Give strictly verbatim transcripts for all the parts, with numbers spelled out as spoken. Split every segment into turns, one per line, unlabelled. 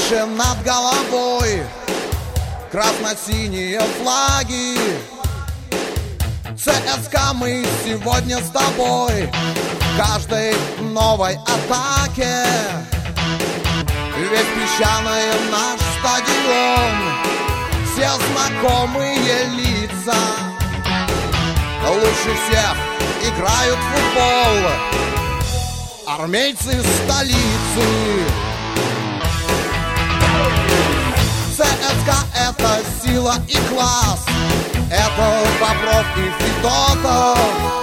Выше над головой красно-синие флаги. ЦСКА мы сегодня с тобой в каждой новой атаке. Ведь песчаный наш стадион, все знакомые лица. Лучше всех играют в футбол армейцы столицы. ЦСКА — это сила и класс, это Бобров и Федотов.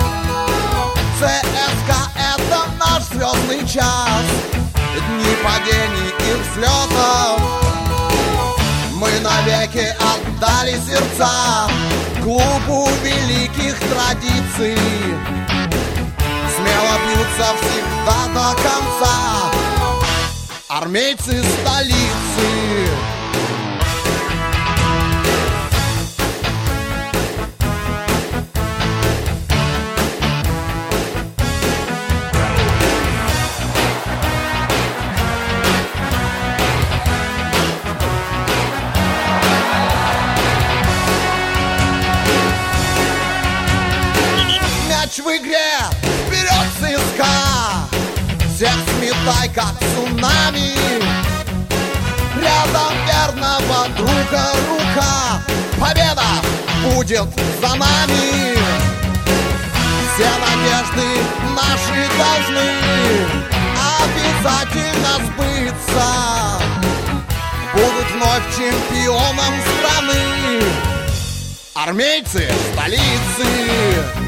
ЦСКА — это наш звездный час, дни падений и взлетов. Мы навеки отдали сердца клубу великих традиций. Смело бьются всегда до конца армейцы столицы. В игре вперед, ЦСКА! Всех сметай, как цунами. Рядом верного друга рука, победа будет за нами. Все надежды наши должны обязательно сбыться. Будут вновь чемпионом страны армейцы столицы.